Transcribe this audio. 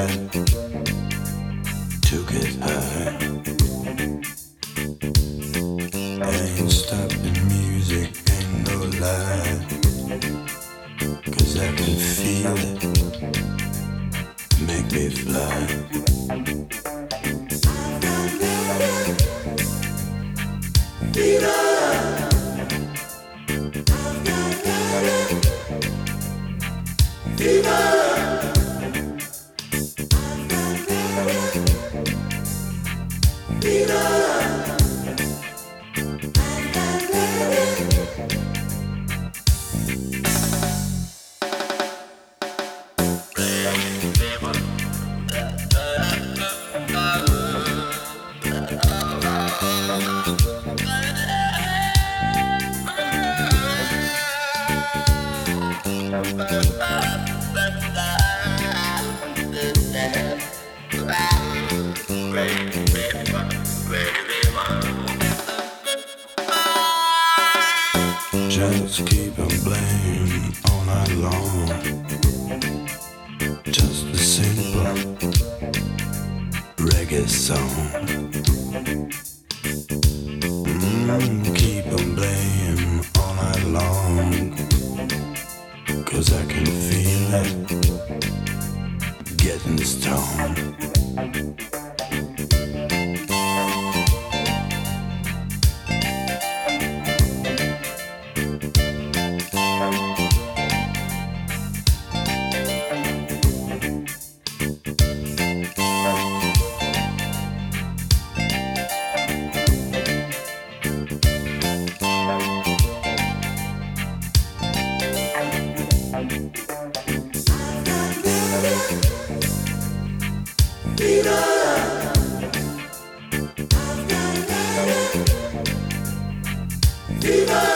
right to get high. Ain't stopping music, ain't no lie. 'Cause I can feel it, make me fly. Fever. Just keep on playing all night long. Just a simple reggae song. Keep on playing all night long. 'Cause I can feel it getting stoned. Viva!